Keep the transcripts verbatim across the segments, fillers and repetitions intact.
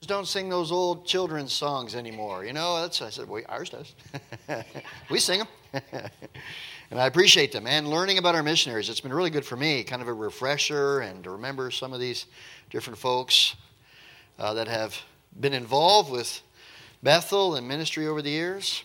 don't sing those old children's songs anymore. You know, that's, I said, well, ours does. We sing them. And I appreciate them. And learning about our missionaries, it's been really good for me, kind of a refresher, and to remember some of these different folks uh, that have been involved with Bethel and ministry over the years.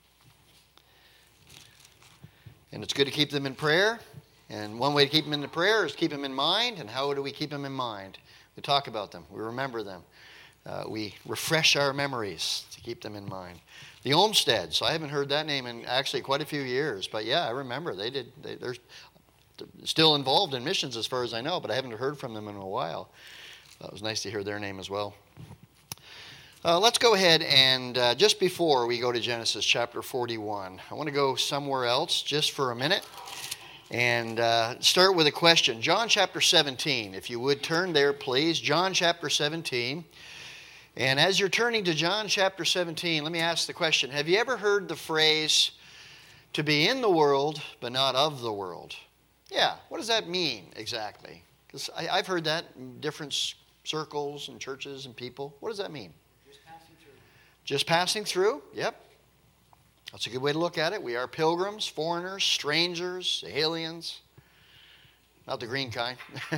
And it's good to keep them in prayer. And one way to keep them in the prayer is keep them in mind. And how do we keep them in mind? We talk about them. We remember them. Uh, we refresh our memories to keep them in mind. The Olmsteads. I haven't heard that name in actually quite a few years. But yeah, I remember. They did. They, they're still involved in missions as far as I know. But I haven't heard from them in a while. It was nice to hear their name as well. Uh, let's go ahead and uh, just before we go to Genesis chapter forty-one, I want to go somewhere else just for a minute and uh, start with a question. John chapter seventeen, if you would turn there, please. John chapter seventeen. And as you're turning to John chapter seventeen, let me ask the question. Have you ever heard the phrase, to be in the world, but not of the world? Yeah, what does that mean exactly? Because I've heard that in different circles and churches and people. What does that mean? Just passing through, yep. That's a good way to look at it. We are pilgrims, foreigners, strangers, aliens. Not the green kind.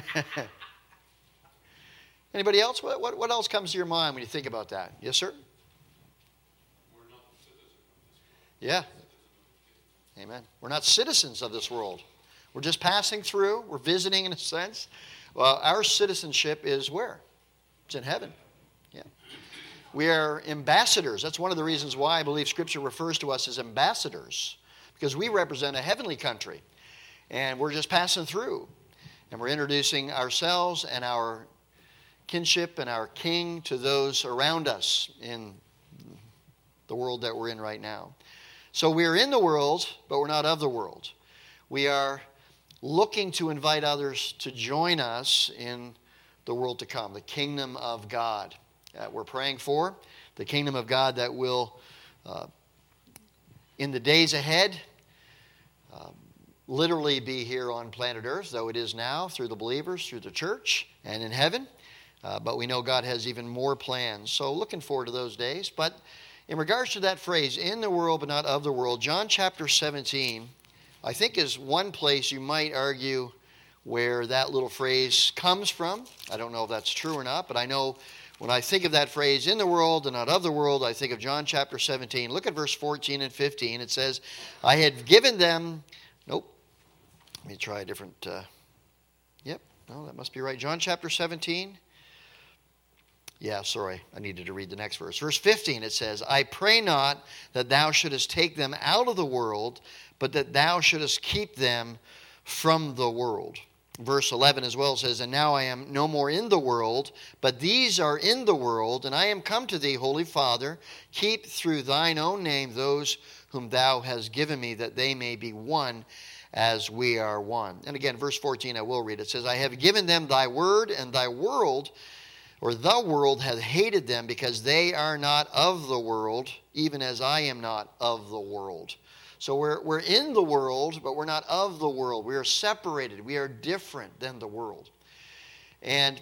Anybody else? What, what, what else comes to your mind when you think about that? Yes, sir? We're not citizens of this world. Yeah. Amen. We're not citizens of this world. We're just passing through. We're visiting in a sense. Well, our citizenship is where? It's in heaven. Yeah. We are ambassadors. That's one of the reasons why I believe Scripture refers to us as ambassadors, because we represent a heavenly country, and we're just passing through, and we're introducing ourselves and our kinship and our King to those around us in the world that we're in right now. So we're in the world, but we're not of the world. We are looking to invite others to join us in the world to come, the kingdom of God that we're praying for, the kingdom of God that will, uh, in the days ahead, uh, literally be here on planet Earth, though it is now, through the believers, through the church, and in heaven. Uh, but we know God has even more plans. So looking forward to those days. But in regards to that phrase, in the world but not of the world, John chapter seventeen, I think is one place you might argue where that little phrase comes from. I don't know if that's true or not, but I know when I think of that phrase, in the world and not of the world, I think of John chapter seventeen. Look at verse fourteen and fifteen. It says, I had given them... Nope. Let me try a different... Uh, yep. No, that must be right. John chapter seventeen. Yeah, sorry. I needed to read the next verse. Verse fifteen, it says, I pray not that thou shouldest take them out of the world, but that thou shouldest keep them from the world. Verse eleven as well says, and now I am no more in the world, but these are in the world, and I am come to thee, Holy Father. Keep through thine own name those whom thou hast given me, that they may be one as we are one. And again, verse fourteen, I will read. It says, I have given them thy word, and thy world, or the world hath hated them, because they are not of the world, even as I am not of the world. So we're, we're in the world, but we're not of the world. We are separated. We are different than the world. And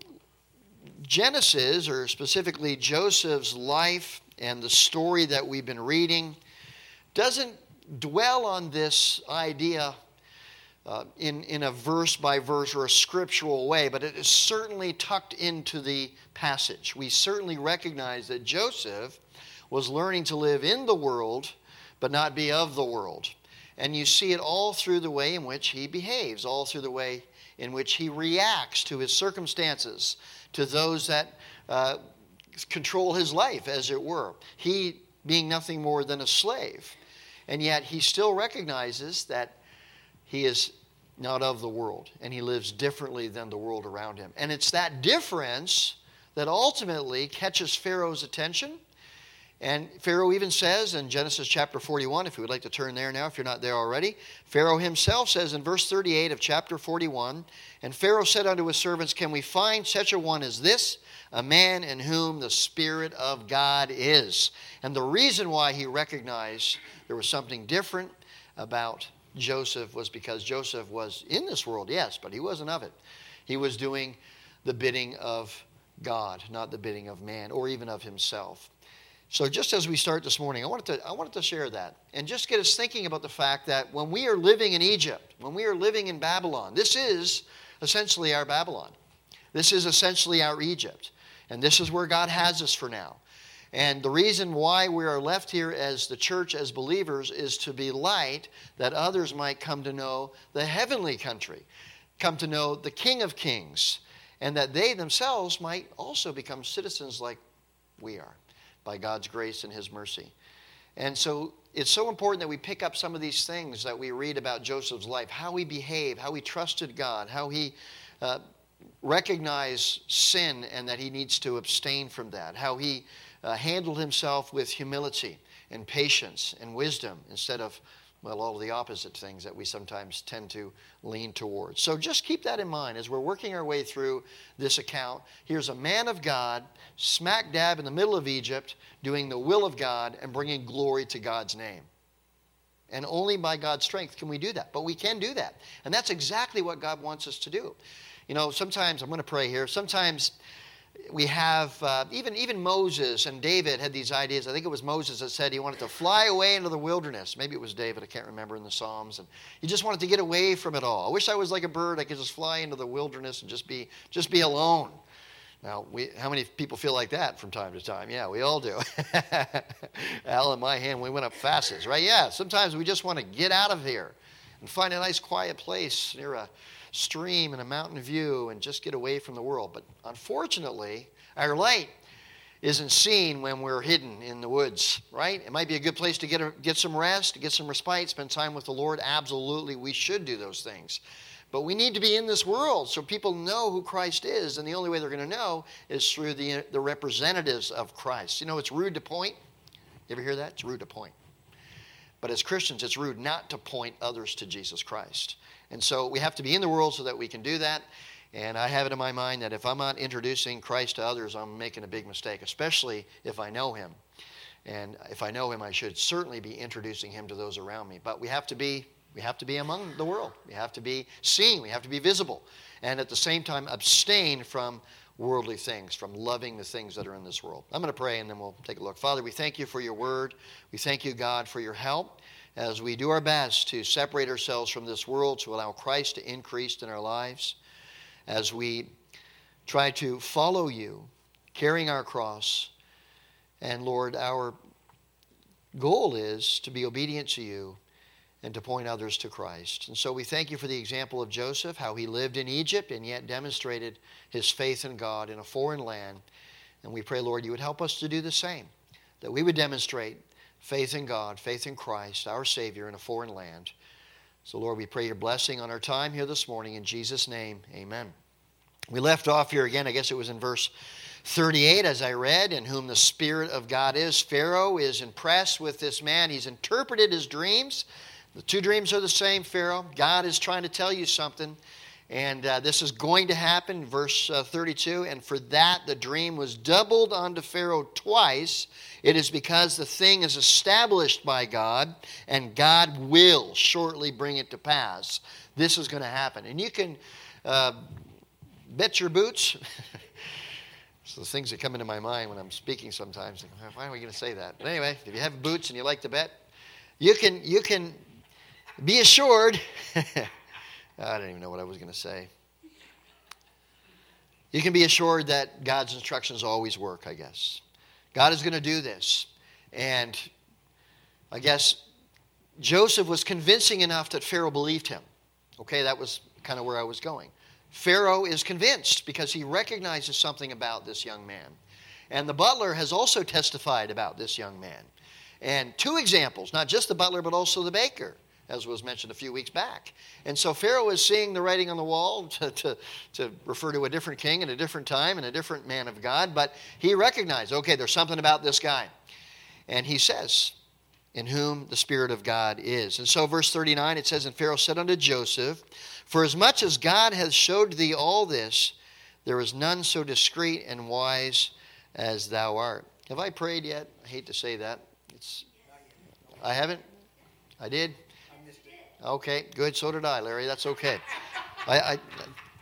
Genesis, or specifically Joseph's life and the story that we've been reading, doesn't dwell on this idea uh, in, in a verse-by-verse or a scriptural way, but it is certainly tucked into the passage. We certainly recognize that Joseph was learning to live in the world, but not be of the world. And you see it all through the way in which he behaves, all through the way in which he reacts to his circumstances, to those that uh, control his life, as it were. He being nothing more than a slave. And yet he still recognizes that he is not of the world, and he lives differently than the world around him. And it's that difference that ultimately catches Pharaoh's attention. And Pharaoh even says in Genesis chapter forty-one, if you would like to turn there now, if you're not there already, Pharaoh himself says in verse thirty-eight of chapter forty-one, and Pharaoh said unto his servants, can we find such a one as this, a man in whom the Spirit of God is? And the reason why he recognized there was something different about Joseph was because Joseph was in this world, yes, but he wasn't of it. He was doing the bidding of God, not the bidding of man or even of himself. So just as we start this morning, I wanted to I wanted to share that and just get us thinking about the fact that when we are living in Egypt, when we are living in Babylon, this is essentially our Babylon. This is essentially our Egypt. And this is where God has us for now. And the reason why we are left here as the church, as believers, is to be light that others might come to know the heavenly country, come to know the King of Kings, and that they themselves might also become citizens like we are, by God's grace and his mercy. And so it's so important that we pick up some of these things that we read about Joseph's life, how he behaved, how he trusted God, how he uh, recognized sin and that he needs to abstain from that, how he uh, handled himself with humility and patience and wisdom instead of, well, all of the opposite things that we sometimes tend to lean towards. So just keep that in mind as we're working our way through this account. Here's a man of God, smack dab in the middle of Egypt, doing the will of God and bringing glory to God's name. And only by God's strength can we do that. But we can do that. And that's exactly what God wants us to do. You know, sometimes, I'm going to pray here, sometimes we have, uh, even, even Moses and David had these ideas. I think it was Moses that said he wanted to fly away into the wilderness. Maybe it was David, I can't remember, in the Psalms. And he just wanted to get away from it all. I wish I was like a bird. I could just fly into the wilderness and just be, just be alone. Now, we, how many people feel like that from time to time? Yeah, we all do. Al and my hand, we went up fastest, right? Yeah, sometimes we just want to get out of here and find a nice quiet place near a stream and a mountain view and just get away from the world. But unfortunately, our light isn't seen when we're hidden in the woods, right? It might be a good place to get a, get some rest, to get some respite, spend time with the Lord. Absolutely, we should do those things. But we need to be in this world so people know who Christ is, and the only way they're going to know is through the, the representatives of Christ. You know, it's rude to point. You ever hear that? It's rude to point. But as Christians, it's rude not to point others to Jesus Christ. And so we have to be in the world so that we can do that. And I have it in my mind that if I'm not introducing Christ to others, I'm making a big mistake, especially if I know him. And if I know him, I should certainly be introducing him to those around me. But we have to be we have to be among the world. We have to be seen. We have to be visible. And at the same time, abstain from worldly things, from loving the things that are in this world. I'm going to pray and then we'll take a look. Father, we thank you for your word. We thank you, God, for your help as we do our best to separate ourselves from this world, to allow Christ to increase in our lives, as we try to follow you, carrying our cross. And Lord, our goal is to be obedient to you and to point others to Christ. And so we thank you for the example of Joseph, how he lived in Egypt and yet demonstrated his faith in God in a foreign land. And we pray, Lord, you would help us to do the same, that we would demonstrate faith in God, faith in Christ, our Savior, in a foreign land. So, Lord, we pray your blessing on our time here this morning. In Jesus' name, amen. We left off here again, I guess it was in verse thirty-eight, as I read, in whom the Spirit of God is. Pharaoh is impressed with this man. He's interpreted his dreams. The two dreams are the same, Pharaoh. God is trying to tell you something. And uh, this is going to happen, verse uh, thirty-two. And for that the dream was doubled unto Pharaoh twice. It is because the thing is established by God, and God will shortly bring it to pass. This is going to happen. And you can uh, bet your boots. So the things that come into my mind when I'm speaking sometimes. Why are we going to say that? But anyway, if you have boots and you like to bet, you can, you can be assured. I don't even know what I was going to say. You can be assured that God's instructions always work, I guess. God is going to do this. And I guess Joseph was convincing enough that Pharaoh believed him. Okay, that was kind of where I was going. Pharaoh is convinced because he recognizes something about this young man. And the butler has also testified about this young man. And two examples, not just the butler, but also the baker, as was mentioned a few weeks back. And so Pharaoh is seeing the writing on the wall to, to, to refer to a different king at a different time and a different man of God. But he recognized, okay, there's something about this guy. And he says, in whom the Spirit of God is. And so verse thirty-nine, it says, and Pharaoh said unto Joseph, for as much as God hath showed thee all this, there is none so discreet and wise as thou art. Have I prayed yet? I hate to say that. It's, I haven't? I did? Okay, good. So did I, Larry. That's okay. I, I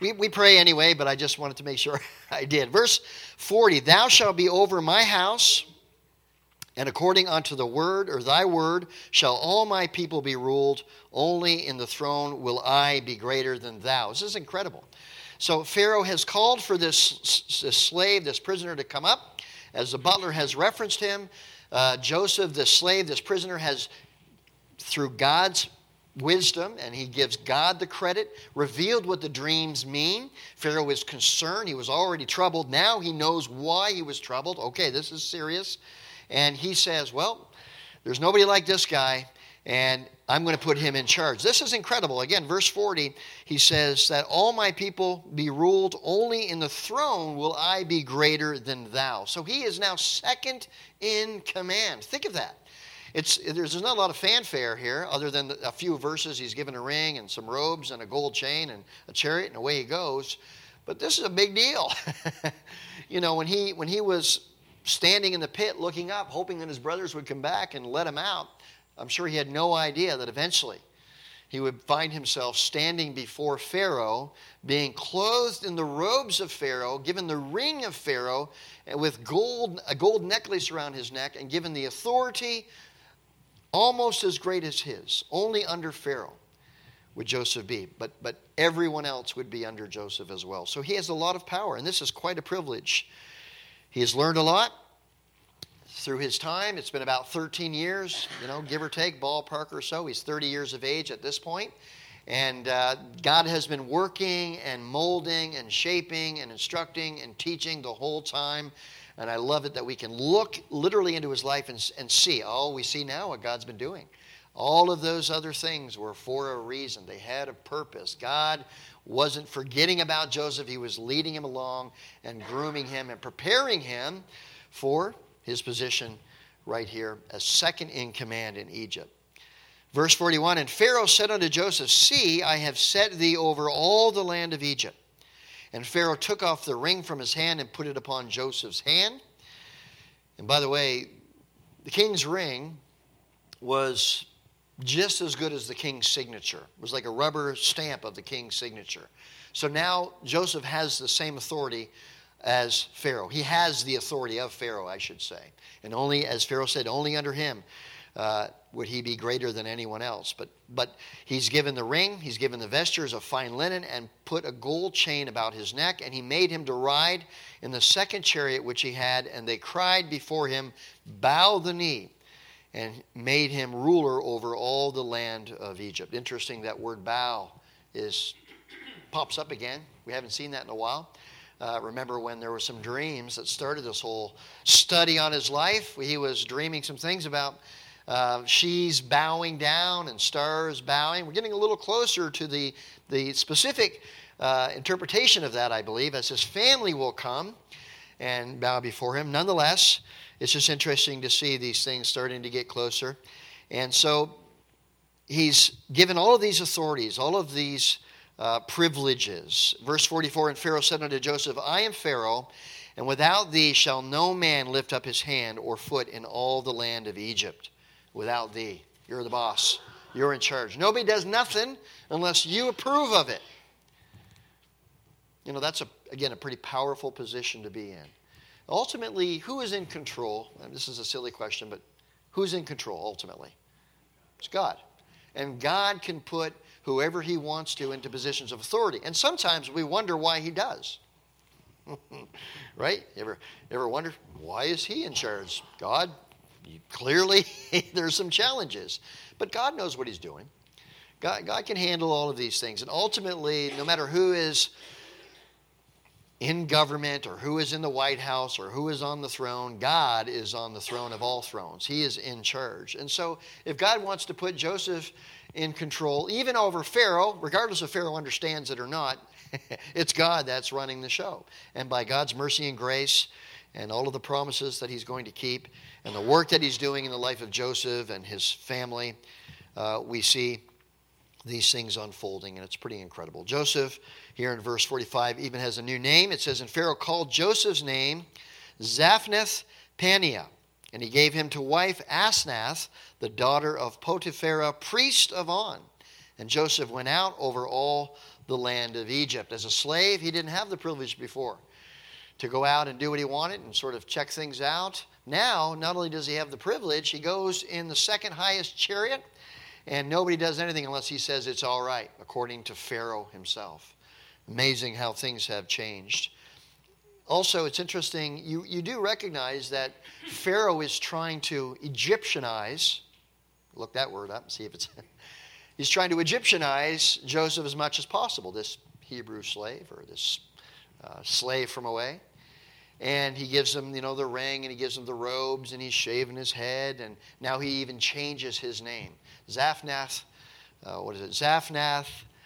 we, we pray anyway, but I just wanted to make sure I did. Verse forty, thou shalt be over my house, and according unto the word, or thy word, shall all my people be ruled. Only in the throne will I be greater than thou. This is incredible. So Pharaoh has called for this, this slave, this prisoner, to come up. As the butler has referenced him, uh, Joseph, this slave, this prisoner, has, through God's wisdom, and he gives God the credit, revealed what the dreams mean. Pharaoh is concerned. He was already troubled. Now he knows why he was troubled. Okay, this is serious. And he says, well, there's nobody like this guy, and I'm going to put him in charge. This is incredible. Again, verse forty, he says that all my people be ruled, only in the throne will I be greater than thou. So he is now second in command. Think of that. It's, there's not a lot of fanfare here, other than a few verses. He's given a ring and some robes and a gold chain and a chariot, and away he goes. But this is a big deal. You know, when he when he was standing in the pit looking up, hoping that his brothers would come back and let him out, I'm sure he had no idea that eventually he would find himself standing before Pharaoh, being clothed in the robes of Pharaoh, given the ring of Pharaoh, and with gold, a gold necklace around his neck, and given the authority almost as great as his. Only under Pharaoh would Joseph be, but, but everyone else would be under Joseph as well. So he has a lot of power, and this is quite a privilege. He has learned a lot through his time. It's been about thirteen years, you know, give or take, ballpark or so. He's thirty years of age at this point. And uh, God has been working and molding and shaping and instructing and teaching the whole time. And I love it that we can look literally into his life and, and see, oh, we see now what God's been doing. All of those other things were for a reason. They had a purpose. God wasn't forgetting about Joseph. He was leading him along and grooming him and preparing him for his position right here as second in command in Egypt. Verse forty-one, and Pharaoh said unto Joseph, see, I have set thee over all the land of Egypt. And Pharaoh took off the ring from his hand and put it upon Joseph's hand. And by the way, the king's ring was just as good as the king's signature. It was like a rubber stamp of the king's signature. So now Joseph has the same authority as Pharaoh. He has the authority of Pharaoh, I should say. And only, as Pharaoh said, only under him uh, would he be greater than anyone else. But, but he's given the ring, he's given the vestures of fine linen, and put a gold chain about his neck, and he made him to ride in the second chariot which he had, and they cried before him, bow the knee, and made him ruler over all the land of Egypt. Interesting, that word bow is pops up again. We haven't seen that in a while. Uh, remember when there were some dreams that started this whole study on his life? He was dreaming some things about uh, she's bowing down and stars bowing. We're getting a little closer to the, the specific uh, interpretation of that, I believe, as his family will come and bow before him. Nonetheless, it's just interesting to see these things starting to get closer. And so he's given all of these authorities, all of these uh, privileges. Verse forty-four, and Pharaoh said unto Joseph, I am Pharaoh, and without thee shall no man lift up his hand or foot in all the land of Egypt. Without thee. You're the boss. You're in charge. Nobody does nothing unless you approve of it. You know, that's, a, again, a pretty powerful position to be in. Ultimately, who is in control? And this is a silly question, but who's in control ultimately? It's God. And God can put whoever he wants to into positions of authority. And sometimes we wonder why he does. Right? You ever, ever wonder, why is he in charge? God, you, clearly there's some challenges. But God knows what he's doing. God, God can handle all of these things. And ultimately, no matter who is in government or who is in the White House or who is on the throne, God is on the throne of all thrones. He is in charge. And so if God wants to put Joseph in control, even over Pharaoh, regardless if Pharaoh understands it or not, it's God that's running the show. And by God's mercy and grace and all of the promises that he's going to keep and the work that he's doing in the life of Joseph and his family, uh, we see these things unfolding, and it's pretty incredible. Joseph, here in verse forty-five, even has a new name. It says, and Pharaoh called Joseph's name Zaphnath Paneah, and he gave him to wife Asnath, the daughter of Potiphera, priest of On. And Joseph went out over all the the land of Egypt. As a slave, he didn't have the privilege before to go out and do what he wanted and sort of check things out. Now, not only does he have the privilege, he goes in the second highest chariot, and nobody does anything unless he says it's all right, according to Pharaoh himself. Amazing how things have changed. Also, it's interesting, you, you do recognize that Pharaoh is trying to Egyptianize, look that word up, see if it's, he's trying to Egyptianize Joseph as much as possible, this Hebrew slave or this uh, slave from away. And he gives him, you know, the ring, and he gives him the robes, and he's shaving his head, and now he even changes his name. Zaphnath, uh, what is it? Zaphnath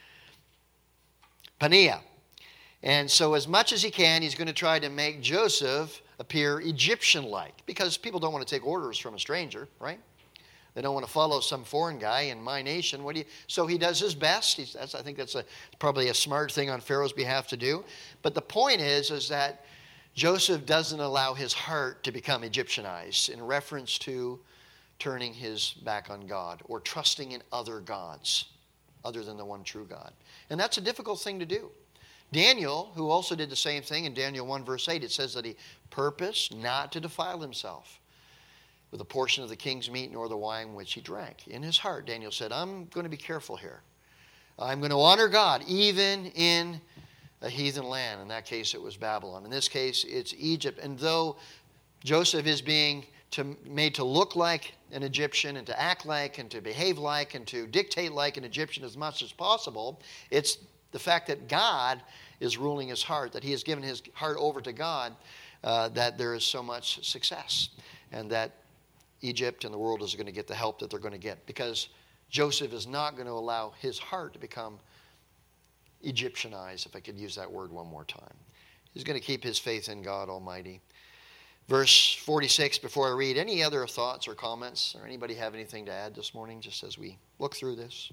Paneah. And so as much as he can, he's going to try to make Joseph appear Egyptian-like, because people don't want to take orders from a stranger, right? They don't want to follow some foreign guy in my nation. What do you? So he does his best. He's, that's, I think that's a, probably a smart thing on Pharaoh's behalf to do. But the point is, is that Joseph doesn't allow his heart to become Egyptianized in reference to turning his back on God or trusting in other gods other than the one true God. And that's a difficult thing to do. Daniel, who also did the same thing in Daniel one verse eight, it says that he purposed not to defile himself with a portion of the king's meat nor the wine which he drank. In his heart, Daniel said, I'm going to be careful here. I'm going to honor God even in a heathen land. In that case, it was Babylon. In this case, it's Egypt. And though Joseph is being to, made to look like an Egyptian and to act like and to behave like and to dictate like an Egyptian as much as possible, it's the fact that God is ruling his heart, that he has given his heart over to God, uh, that there is so much success, and that Egypt and the world is going to get the help that they're going to get, because Joseph is not going to allow his heart to become Egyptianized, if I could use that word one more time. He's going to keep his faith in God Almighty. Verse forty-six, before I read, any other thoughts or comments, or anybody have anything to add this morning, just as we look through this?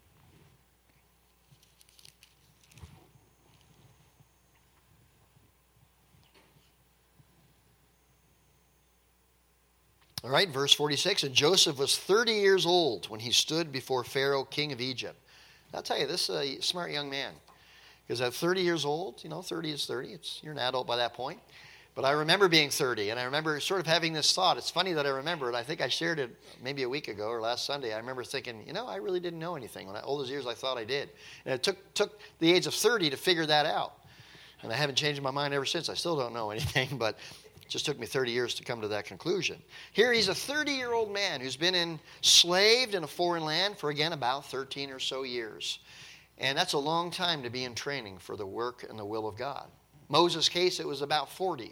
All right, verse forty-six, and Joseph was thirty years old when he stood before Pharaoh, king of Egypt. I'll tell you, this is a smart young man. Because at thirty years old, you know, thirty is thirty. It's, you're an adult by that point. But I remember being thirty, and I remember sort of having this thought. It's funny that I remember it. I think I shared it maybe a week ago or last Sunday. I remember thinking, you know, I really didn't know anything. When I, all those years I thought I did. And it took, took the age of thirty to figure that out. And I haven't changed my mind ever since. I still don't know anything, but it just took me thirty years to come to that conclusion. Here he's a thirty-year-old man who's been enslaved in a foreign land for, again, about thirteen or so years. And that's a long time to be in training for the work and the will of God. Moses' case, it was about forty.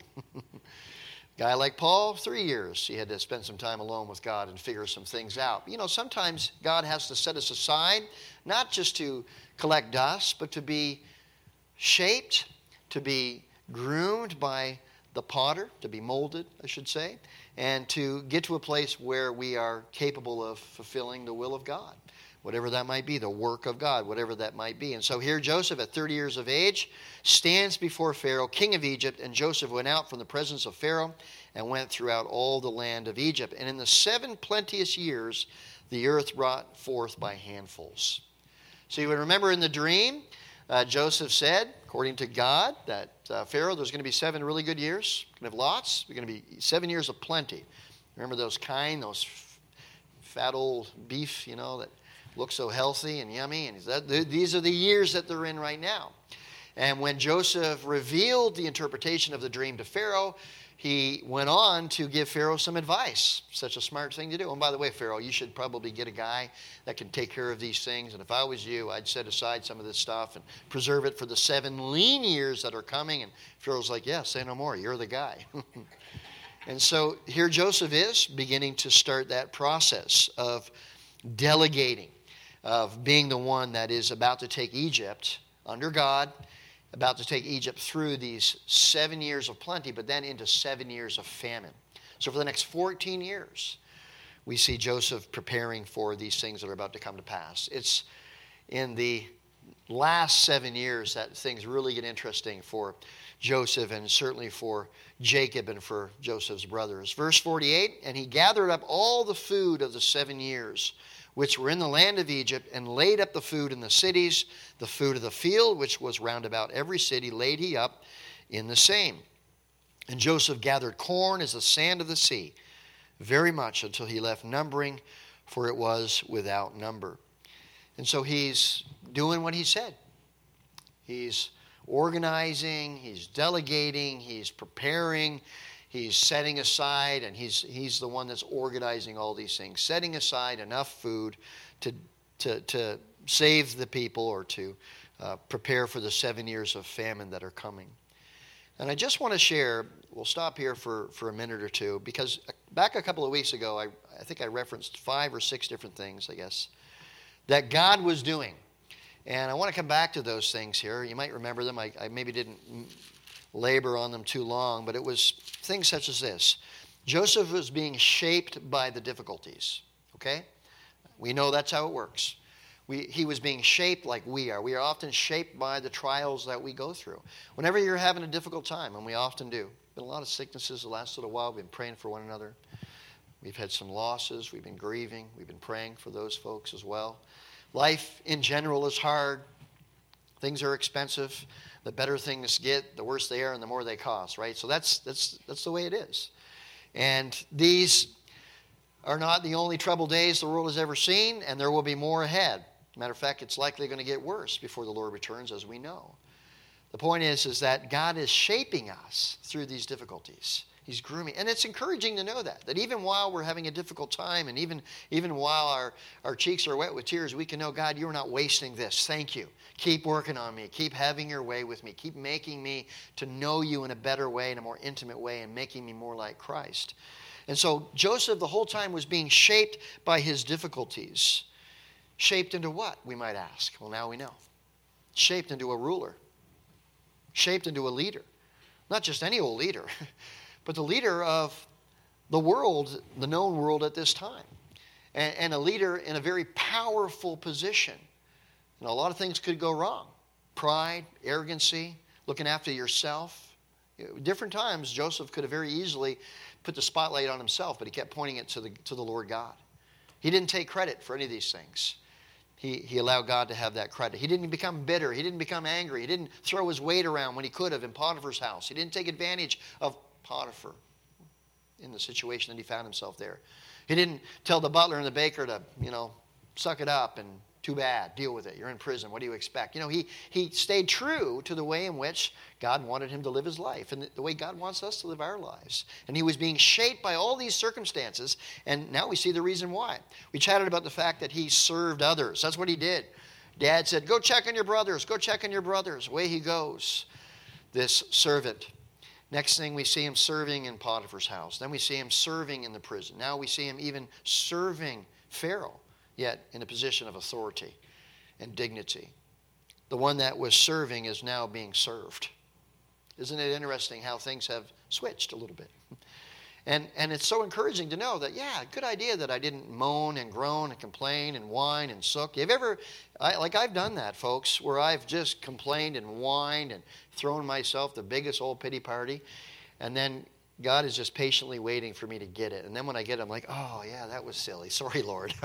Guy like Paul, three years. He had to spend some time alone with God and figure some things out. You know, sometimes God has to set us aside, not just to collect dust, but to be shaped, to be groomed by the potter, to be molded, I should say, and to get to a place where we are capable of fulfilling the will of God. Whatever that might be, the work of God, whatever that might be. And so here Joseph, at thirty years of age, stands before Pharaoh, king of Egypt, and Joseph went out from the presence of Pharaoh and went throughout all the land of Egypt. And in the seven plenteous years, the earth brought forth by handfuls. So you would remember in the dream, uh, Joseph said, according to God, that uh, Pharaoh, there's going to be seven really good years. Going to have lots. There's going to be seven years of plenty. Remember those kind, those f- fat old beef, you know, that look so healthy and yummy, and that, these are the years that they're in right now. And when Joseph revealed the interpretation of the dream to Pharaoh, he went on to give Pharaoh some advice. Such a smart thing to do. And by the way, Pharaoh, you should probably get a guy that can take care of these things. And if I was you, I'd set aside some of this stuff and preserve it for the seven lean years that are coming. And Pharaoh's like, yeah, say no more. You're the guy. And so here Joseph is beginning to start that process of delegating, of being the one that is about to take Egypt under God, about to take Egypt through these seven years of plenty, but then into seven years of famine. So for the next fourteen years, we see Joseph preparing for these things that are about to come to pass. It's in the last seven years that things really get interesting for Joseph, and certainly for Jacob and for Joseph's brothers. Verse forty-eight, and he gathered up all the food of the seven years which were in the land of Egypt, and laid up the food in the cities, the food of the field, which was round about every city, laid he up in the same. And Joseph gathered corn as the sand of the sea, very much, until he left numbering, for it was without number. And so he's doing what he said. He's organizing, he's delegating, he's preparing, he's setting aside, and he's he's the one that's organizing all these things, setting aside enough food to to to save the people, or to uh, prepare for the seven years of famine that are coming. And I just want to share, we'll stop here for, for a minute or two, because back a couple of weeks ago, I, I think I referenced five or six different things, I guess, that God was doing. And I want to come back to those things here. You might remember them. I, I maybe didn't labor on them too long, but it was things such as this. Joseph was being shaped by the difficulties, okay? We know that's how it works. We, he was being shaped like we are. We are often shaped by the trials that we go through. Whenever you're having a difficult time, and we often do. Been a lot of sicknesses the last little while. We've been praying for one another. We've had some losses. We've been grieving. We've been praying for those folks as well. Life in general is hard. Things are expensive. The better things get, the worse they are, and the more they cost, right? So that's that's that's the way it is. And these are not the only troubled days the world has ever seen, and there will be more ahead. Matter of fact, it's likely going to get worse before the Lord returns, as we know. The point is, is that God is shaping us through these difficulties. He's grooming. And it's encouraging to know that, that even while we're having a difficult time, and even, even while our, our cheeks are wet with tears, we can know, God, you're not wasting this. Thank you. Keep working on me. Keep having your way with me. Keep making me to know you in a better way, in a more intimate way, and making me more like Christ. And so Joseph the whole time was being shaped by his difficulties. Shaped into what, we might ask? Well, now we know. Shaped into a ruler. Shaped into a leader. Not just any old leader, but the leader of the world, the known world at this time. And, and a leader in a very powerful position. You know, a lot of things could go wrong. Pride, arrogancy, looking after yourself. You know, different times, Joseph could have very easily put the spotlight on himself, but he kept pointing it to the, to the Lord God. He didn't take credit for any of these things. He, he allowed God to have that credit. He didn't become bitter. He didn't become angry. He didn't throw his weight around when he could have in Potiphar's house. He didn't take advantage of Potiphar in the situation that he found himself there. He didn't tell the butler and the baker to, you know, suck it up and too bad, deal with it. You're in prison. What do you expect? You know, he, he stayed true to the way in which God wanted him to live his life and the, the way God wants us to live our lives. And he was being shaped by all these circumstances, and now we see the reason why. We chatted about the fact that he served others. That's what he did. Dad said, go check on your brothers. Go check on your brothers. Away he goes, this servant. Next thing, we see him serving in Potiphar's house. Then we see him serving in the prison. Now we see him even serving Pharaoh, yet in a position of authority and dignity. The one that was serving is now being served. Isn't it interesting how things have switched a little bit? And and it's so encouraging to know that, yeah, good idea that I didn't moan and groan and complain and whine and sook. You've ever, I, like I've done that, folks, where I've just complained and whined and thrown myself the biggest old pity party, and then God is just patiently waiting for me to get it. And then when I get it, I'm like, oh, yeah, that was silly. Sorry, Lord.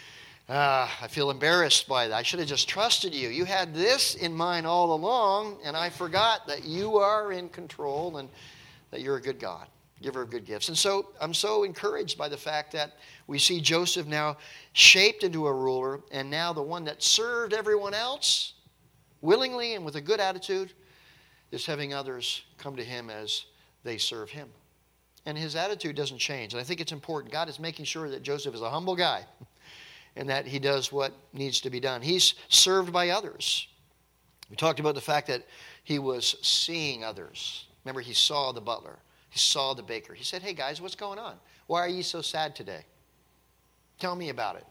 Ah, I feel embarrassed by that. I should have just trusted you. You had this in mind all along, and I forgot that you are in control and that you're a good God, giver of good gifts. And so I'm so encouraged by the fact that we see Joseph now shaped into a ruler, and now the one that served everyone else willingly and with a good attitude is having others come to him as they serve him. And his attitude doesn't change. And I think it's important. God is making sure that Joseph is a humble guy, and that he does what needs to be done. He's served by others. We talked about the fact that he was seeing others. Remember, he saw the butler. He saw the baker. He said, hey, guys, what's going on? Why are you so sad today? Tell me about it.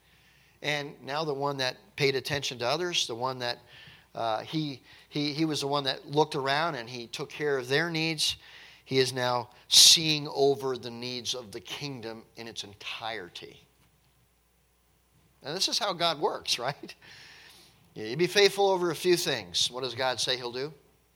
And now the one that paid attention to others, the one that uh, he, he, he was the one that looked around and he took care of their needs. He is now seeing over the needs of the kingdom in its entirety. Now, this is how God works, right? You be faithful over a few things. What does God say he'll do?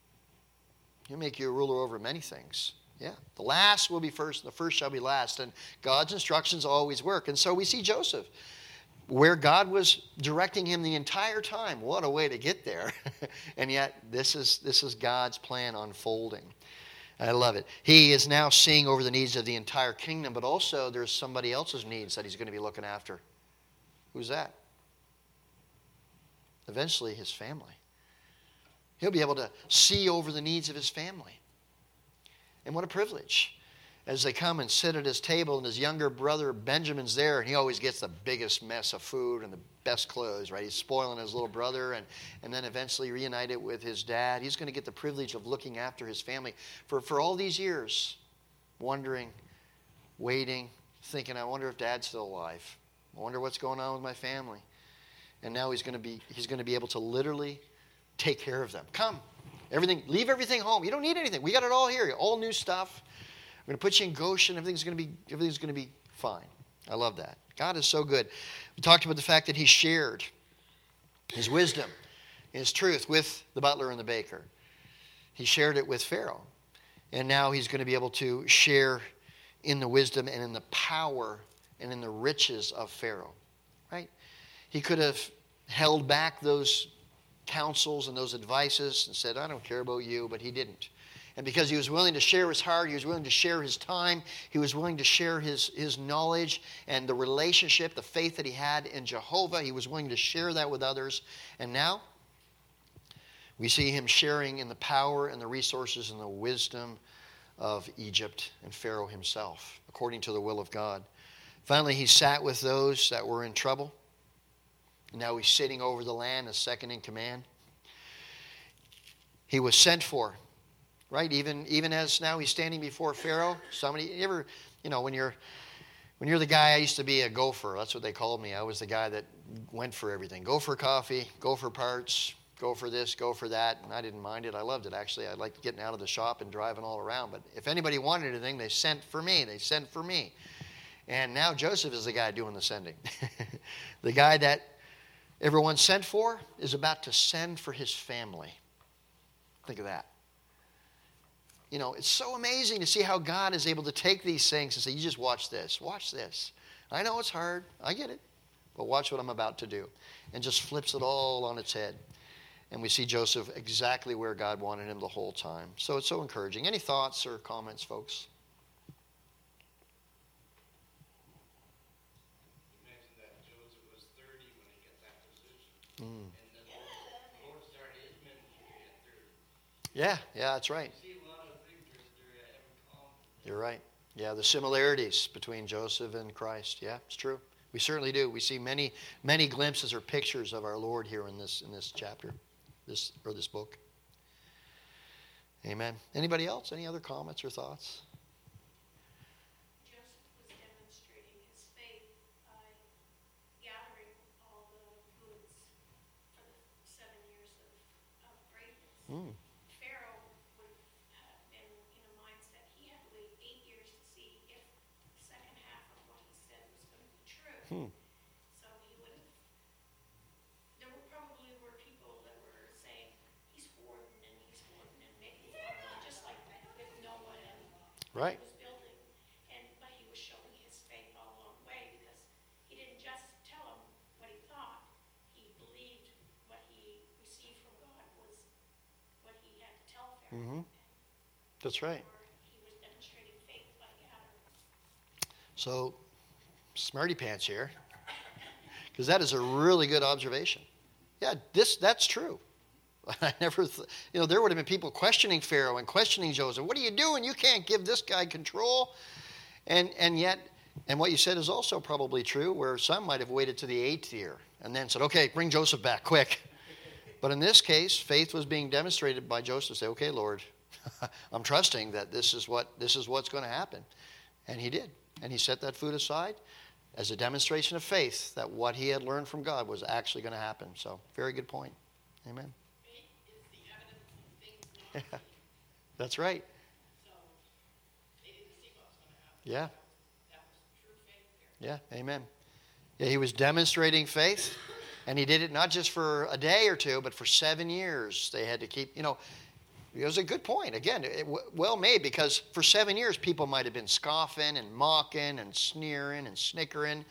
He'll make you a ruler over many things. Yeah. The last will be first, and the first shall be last. And God's instructions always work. And so we see Joseph where God was directing him the entire time. What a way to get there. And yet, this is, this is God's plan unfolding. I love it. He is now seeing over the needs of the entire kingdom, but also there's somebody else's needs that he's going to be looking after. Who's that? Eventually, his family. He'll be able to see over the needs of his family. And what a privilege. As they come and sit at his table, and his younger brother Benjamin's there, and he always gets the biggest mess of food and the best clothes, right? He's spoiling his little brother, and, and then eventually reunited with his dad. He's going to get the privilege of looking after his family for, for all these years, wondering, waiting, thinking, I wonder if Dad's still alive. I wonder what's going on with my family. And now he's going to be he's going to be able to literally take care of them. Come, everything, leave everything home. You don't need anything. We got it all here, all new stuff. We're going to put you in Goshen. Everything's going to be everything's going to be fine. I love that. God is so good. We talked about the fact that he shared his wisdom, his truth with the butler and the baker. He shared it with Pharaoh. And now he's going to be able to share in the wisdom and in the power and in the riches of Pharaoh. Right? He could have held back those counsels and those advices and said, I don't care about you, but he didn't. And because he was willing to share his heart, he was willing to share his time, he was willing to share his, his knowledge and the relationship, the faith that he had in Jehovah, he was willing to share that with others. And now, we see him sharing in the power and the resources and the wisdom of Egypt and Pharaoh himself, according to the will of God. Finally, he sat with those that were in trouble. Now he's sitting over the land as second in command. He was sent for. Right, even even as now he's standing before Pharaoh. Somebody, you ever, you know, when you're when you're the guy, I used to be a gopher. That's what they called me. I was the guy that went for everything. Go for coffee, go for parts, go for this, go for that. And I didn't mind it. I loved it, actually. I liked getting out of the shop and driving all around. But if anybody wanted anything, they sent for me. They sent for me. And now Joseph is the guy doing the sending. The guy that everyone sent for is about to send for his family. Think of that. You know, it's so amazing to see how God is able to take these things and say, you just watch this, watch this. I know it's hard, I get it, but watch what I'm about to do. And just flips it all on its head. And we see Joseph exactly where God wanted him the whole time. So it's so encouraging. Any thoughts or comments, folks? You mentioned that Joseph was thirty when he got that position. Mm. And then the Lord started his ministry at thirty. Yeah, yeah, that's right. You're right. Yeah, the similarities between Joseph and Christ. Yeah, it's true. We certainly do. We see many, many glimpses or pictures of our Lord here in this in this chapter, this or this book. Amen. Anybody else? Any other comments or thoughts? Joseph was demonstrating his faith by gathering all the goods for the seven years of, of greatness. Mm. Hmm. So he would have, there were probably were people that were saying, he's hoarding and he's hoarding and maybe just like with Noah and right. he was building. And, but he was showing his faith all along the way because he didn't just tell him what he thought. He believed what he received from God was what he had to tell Pharaoh. Mm-hmm. That's right. He was demonstrating faith by gathering. So, smarty pants here, because that is a really good observation. Yeah, this that's true. I never, th- you know, there would have been people questioning Pharaoh and questioning Joseph. What are you doing? You can't give this guy control. And and yet, and what you said is also probably true, where some might have waited to the eighth year and then said, okay, bring Joseph back, quick. But in this case, faith was being demonstrated by Joseph. Say, okay, Lord, I'm trusting that this is what this is what's going to happen. And he did. And he set that food aside as a demonstration of faith that what he had learned from God was actually going to happen. So, very good point. Amen. Faith is the evidence of things not Yeah, that's right. So, they didn't see what was going to happen. Yeah, That was true faith there. yeah, amen. Yeah, he was demonstrating faith, and he did it not just for a day or two, but for seven years. They had to keep, you know, it was a good point. Again, it, well made, because for seven years people might have been scoffing and mocking and sneering and snickering.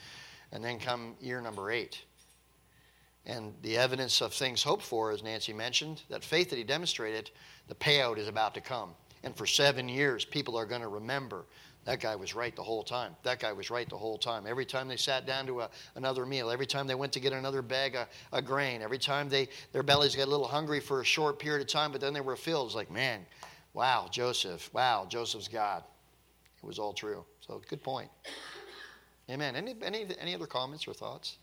And then come year number eight. And the evidence of things hoped for, as Nancy mentioned, that faith that he demonstrated, the payout is about to come. And for seven years, people are going to remember that guy was right the whole time. That guy was right the whole time. Every time they sat down to a, another meal, every time they went to get another bag of, of grain, every time they their bellies got a little hungry for a short period of time, but then they were filled. It's like, man, wow, Joseph. Wow, Joseph's God. It was all true. So good point. Amen. Any any any other comments or thoughts?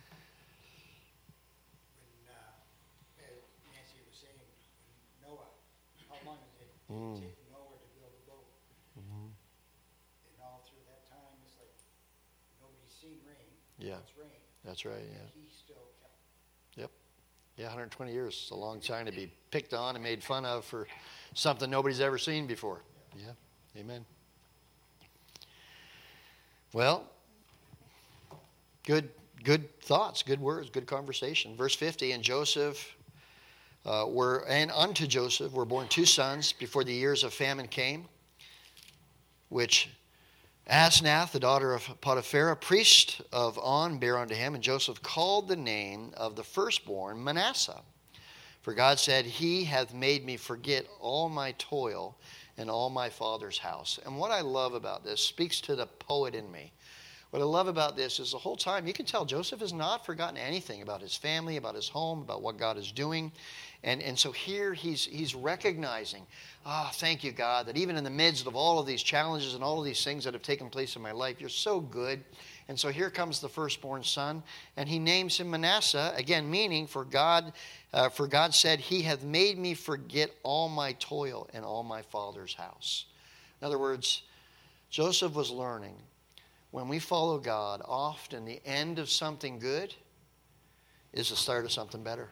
When uh, as Nancy was saying, Noah, how long did it Mm. take Noah to build a boat? Mm-hmm. And all through that time, it's like nobody's seen rain. Yeah. It's rain. That's right, And yeah. he still kept. Yep. Yeah, one hundred twenty years. It's a long time to be picked on and made fun of for something nobody's ever seen before. Yeah. Amen. Well, good good thoughts, good words, good conversation. Verse fifty, and Joseph uh, were, and unto Joseph were born two sons before the years of famine came, which Asnath, the daughter of Potiphera, priest of On, bare unto him, and Joseph called the name of the firstborn Manasseh. For God said, He hath made me forget all my toil and all my father's house. And what I love about this speaks to the poet in me. What I love about this is the whole time, you can tell Joseph has not forgotten anything about his family, about his home, about what God is doing. And, and so here he's, he's recognizing, ah, oh, thank you, God, that even in the midst of all of these challenges and all of these things that have taken place in my life, you're so good. And so here comes the firstborn son, and he names him Manasseh, again, meaning, for God, uh, for God said, He hath made me forget all my toil and all my father's house. In other words, Joseph was learning, when we follow God, often the end of something good is the start of something better.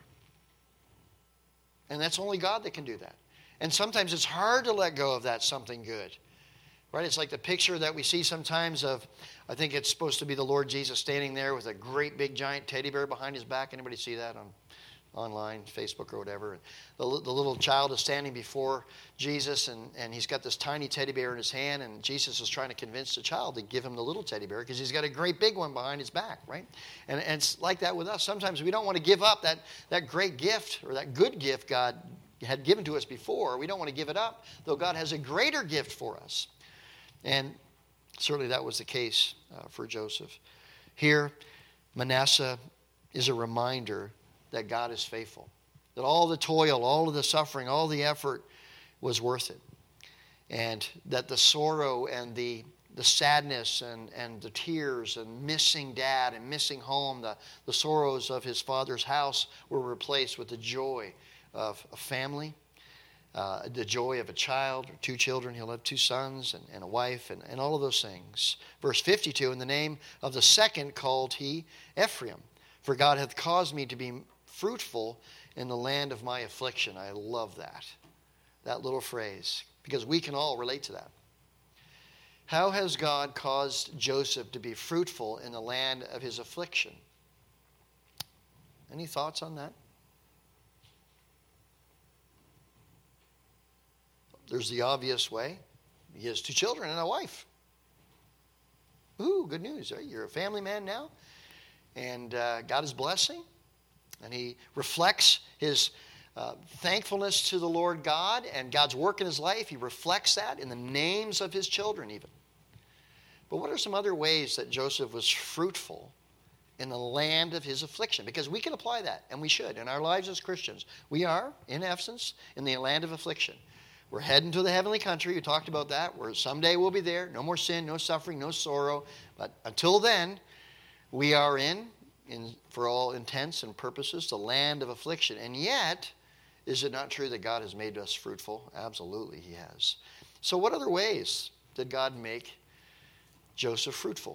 And that's only God that can do that. And sometimes it's hard to let go of that something good. Right? It's like the picture that we see sometimes of, I think it's supposed to be the Lord Jesus standing there with a great big giant teddy bear behind his back. Anybody see that on online, Facebook or whatever? The, the little child is standing before Jesus, and, and he's got this tiny teddy bear in his hand, and Jesus is trying to convince the child to give him the little teddy bear because he's got a great big one behind his back, right? And, and it's like that with us. Sometimes we don't want to give up that, that great gift or that good gift God had given to us before. We don't want to give it up, though God has a greater gift for us. And certainly that was the case uh, for Joseph. Here, Manasseh is a reminder that God is faithful, that all the toil, all of the suffering, all the effort was worth it, and that the sorrow and the the sadness and, and the tears and missing dad and missing home, the, the sorrows of his father's house were replaced with the joy of a family, uh, the joy of a child or two children. He'll have two sons and, and a wife and, and all of those things. Verse fifty-two, in the name of the second called he Ephraim, for God hath caused me to be fruitful in the land of my affliction. I love that, that little phrase, because we can all relate to that. How has God caused Joseph to be fruitful in the land of his affliction? Any thoughts on that? There's the obvious way. He has two children and a wife. Ooh, good news. Right? You're a family man now, and uh, God is blessing. And he reflects his uh, thankfulness to the Lord God and God's work in his life. He reflects that in the names of his children even. But what are some other ways that Joseph was fruitful in the land of his affliction? Because we can apply that, and we should, in our lives as Christians. We are, in essence, in the land of affliction. We're heading to the heavenly country. We talked about that, where someday we'll be there. No more sin, no suffering, no sorrow. But until then, we are in In, for all intents and purposes, the land of affliction. And yet, is it not true that God has made us fruitful? Absolutely, he has. So what other ways did God make Joseph fruitful?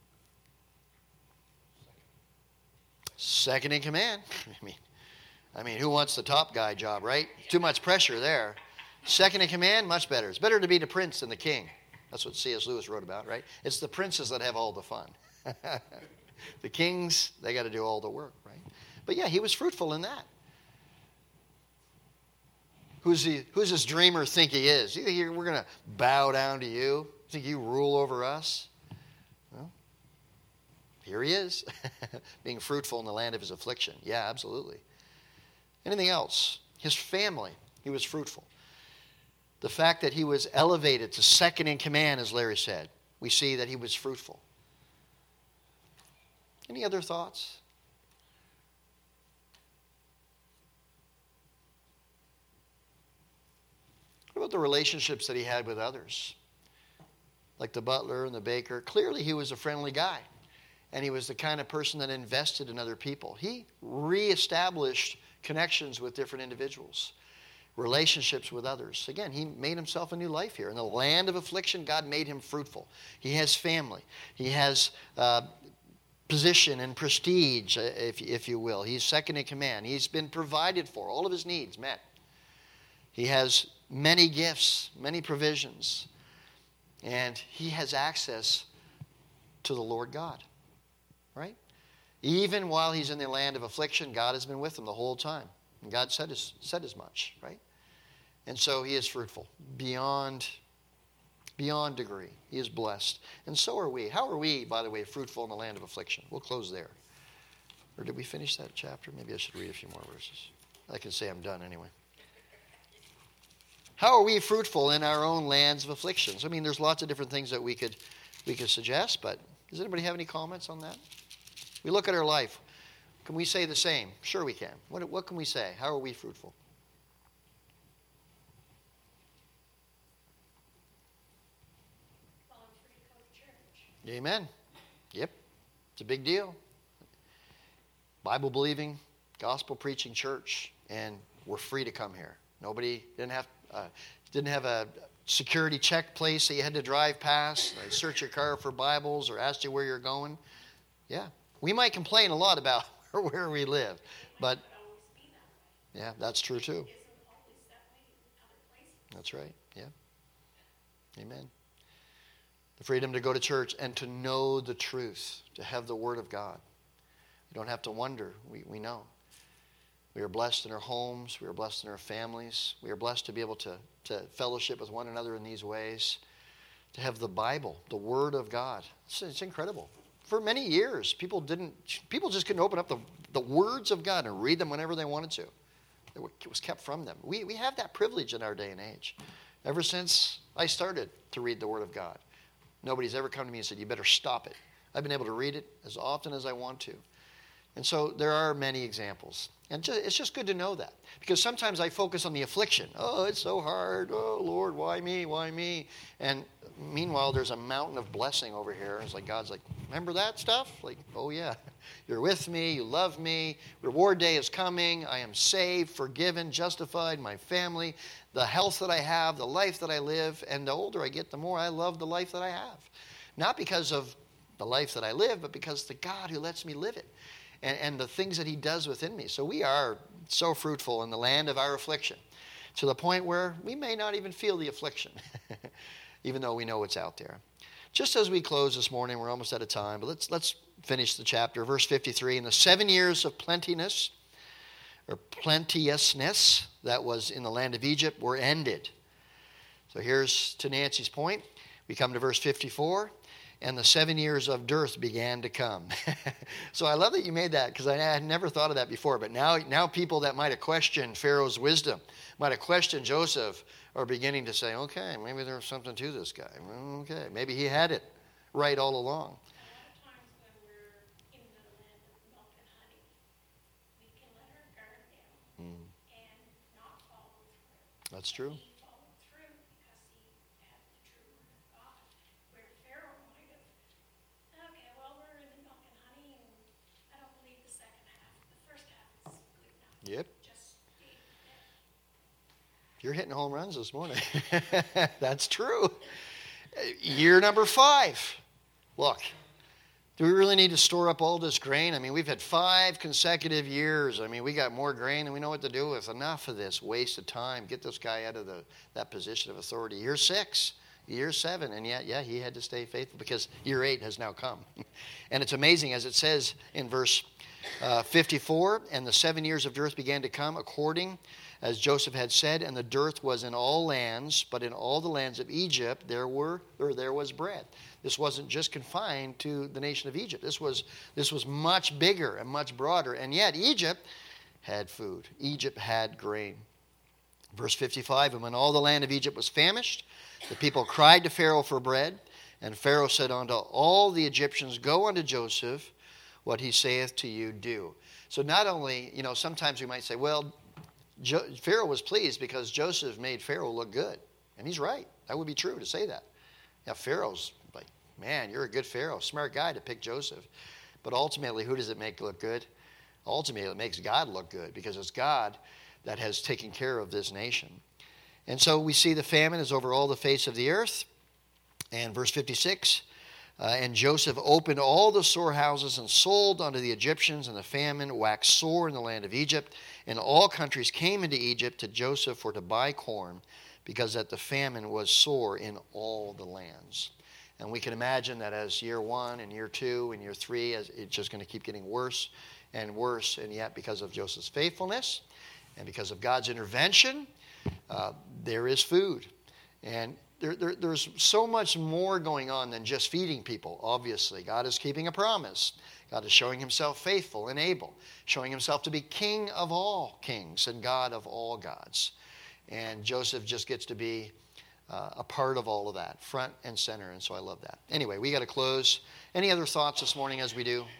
Second in command. I mean, I mean, who wants the top guy job, right? Too much pressure there. Second in command, much better. It's better to be the prince than the king. That's what C S Lewis wrote about, right? It's the princes that have all the fun. The kings, they got to do all the work, right? But yeah, he was fruitful in that. Who's he? Who's this dreamer think he is? You think we're going to bow down to you? Think you rule over us? Well, here he is, being fruitful in the land of his affliction. Yeah, absolutely. Anything else? His family, he was fruitful. The fact that he was elevated to second in command, as Larry said, we see that he was fruitful. Any other thoughts? What about the relationships that he had with others? Like the butler and the baker. Clearly he was a friendly guy. And he was the kind of person that invested in other people. He reestablished connections with different individuals. Relationships with others. Again, he made himself a new life here. In the land of affliction, God made him fruitful. He has family. He has uh, position and prestige, if, if you will. He's second in command. He's been provided for. All of his needs met. He has many gifts, many provisions. And he has access to the Lord God. Right? Even while he's in the land of affliction, God has been with him the whole time. And God said as, said as much, right? And so he is fruitful beyond, beyond degree. He is blessed. And so are we. How are we, by the way, fruitful in the land of affliction? We'll close there. Or did we finish that chapter? Maybe I should read a few more verses. I can say I'm done anyway. How are we fruitful in our own lands of afflictions? I mean, there's lots of different things that we could, we could suggest, but does anybody have any comments on that? We look at our life. Can we say the same? Sure we can. What, what can we say? How are we fruitful? Well, I'm free to go to church. Amen. Yep. It's a big deal. Bible-believing, gospel-preaching church, and we're free to come here. Nobody didn't have uh, didn't have a security check place that you had to drive past. They search your car for Bibles or ask you where you're going. Yeah. We might complain a lot about where we live, but yeah, that's true too. That's right. Yeah. Amen. The freedom to go to church and to know the truth, to have the Word of God. You don't have to wonder. We, we know. We are blessed in our homes. We are blessed in our families. We are blessed to be able to, to fellowship with one another in these ways. To have the Bible, the Word of God. It's, it's incredible. For many years, people didn't. People just couldn't open up the, the words of God and read them whenever they wanted to. It was kept from them. We, we have that privilege in our day and age. Ever since I started to read the Word of God, nobody's ever come to me and said, you better stop it. I've been able to read it as often as I want to. And so there are many examples. And just, it's just good to know that. Because sometimes I focus on the affliction. Oh, it's so hard. Oh, Lord, why me? Why me? And meanwhile, there's a mountain of blessing over here. It's like God's like, remember that stuff? Like, oh, yeah. You're with me. You love me. Reward day is coming. I am saved, forgiven, justified, my family, the health that I have, the life that I live. And the older I get, the more I love the life that I have. Not because of the life that I live, but because the God who lets me live it. And, and the things that he does within me. So we are so fruitful in the land of our affliction, to the point where we may not even feel the affliction, even though we know it's out there. Just as we close this morning, we're almost out of time, but let's let's finish the chapter. Verse fifty-three, in the seven years of plentiness, or plenteousness, that was in the land of Egypt, were ended. So here's to Nancy's point. We come to verse fifty-four. And the seven years of dearth began to come. So I love that you made that, because I had never thought of that before. But now, now people that might have questioned Pharaoh's wisdom, might have questioned Joseph, are beginning to say, okay, maybe there's something to this guy. Okay, maybe he had it right all along. A lot of times when we're in the land of milk and honey, we can let our guard down Mm, and not follow through. that's true. He followed through because he had the true word of God. Where Pharaoh might have, okay, well, we're in the milk and honey, and I don't believe the second half. The first half is good enough. Yep. Just stay there. You're hitting home runs this morning. That's true. Year number five. Look, do we really need to store up all this grain? I mean, we've had five consecutive years. I mean, we got more grain than we know what to do with. Enough of this waste of time. Get this guy out of the that position of authority. Year six, year seven, and yet, yeah, he had to stay faithful because year eight has now come. And it's amazing, as it says in verse uh, fifty-four, and the seven years of dearth began to come according as Joseph had said, and the dearth was in all lands, but in all the lands of Egypt there were or there was bread. This wasn't just confined to the nation of Egypt. This was this was much bigger and much broader. And yet Egypt had food. Egypt had grain. Verse fifty-five, and when all the land of Egypt was famished, the people cried to Pharaoh for bread. And Pharaoh said unto all the Egyptians, go unto Joseph, what he saith to you, do. So not only, you know, sometimes we might say, well, Jo- Pharaoh was pleased because Joseph made Pharaoh look good. And he's right. That would be true to say that. Yeah, Pharaoh's like, man, you're a good Pharaoh. Smart guy to pick Joseph. But ultimately, who does it make look good? Ultimately, it makes God look good because it's God that has taken care of this nation. And so we see the famine is over all the face of the earth. And verse fifty-six, uh, and Joseph opened all the storehouses and sold unto the Egyptians, and the famine waxed sore in the land of Egypt. And all countries came into Egypt to Joseph for to buy corn, because that the famine was sore in all the lands. And we can imagine that as year one and year two and year three, as it's just going to keep getting worse and worse. And yet, because of Joseph's faithfulness and because of God's intervention, uh, there is food. And there, there, there's so much more going on than just feeding people, obviously. God is keeping a promise. God is showing himself faithful and able, showing himself to be King of all kings and God of all gods. And Joseph just gets to be uh, a part of all of that, front and center, and so I love that. Anyway, we got to close. Any other thoughts this morning as we do?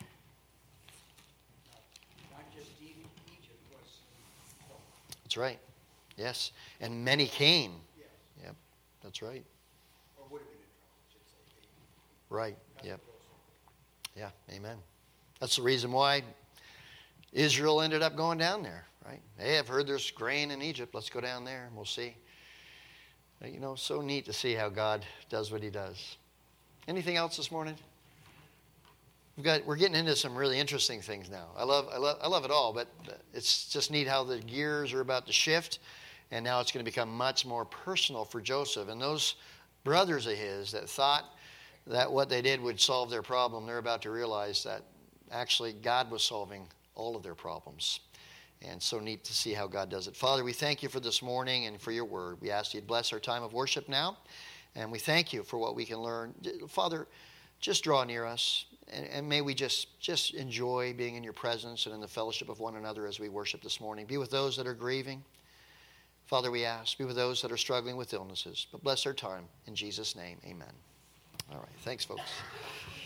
Not just Egypt, Egypt was. That's right. Yes. And many came. Yes. Yep. That's right. Or would have been in trouble, I should say. Right. That's Yep. what Joseph- Yeah. Amen. That's the reason why Israel ended up going down there, right? Hey, I've heard there's grain in Egypt. Let's go down there and we'll see. You know, so neat to see how God does what he does. Anything else this morning? We've got, we're getting into some really interesting things now. I love, I love, I love it all, but it's just neat how the gears are about to shift, and now it's going to become much more personal for Joseph. And those brothers of his that thought that what they did would solve their problem, they're about to realize that actually God was solving all of their problems. And so neat to see how God does it. Father, we thank you for this morning and for your word. We ask you to bless our time of worship now. And we thank you for what we can learn. Father, just draw near us. And, and may we just, just enjoy being in your presence and in the fellowship of one another as we worship this morning. Be with those that are grieving. Father, we ask. Be with those that are struggling with illnesses. But bless our time. In Jesus' name, amen. All right. Thanks, folks.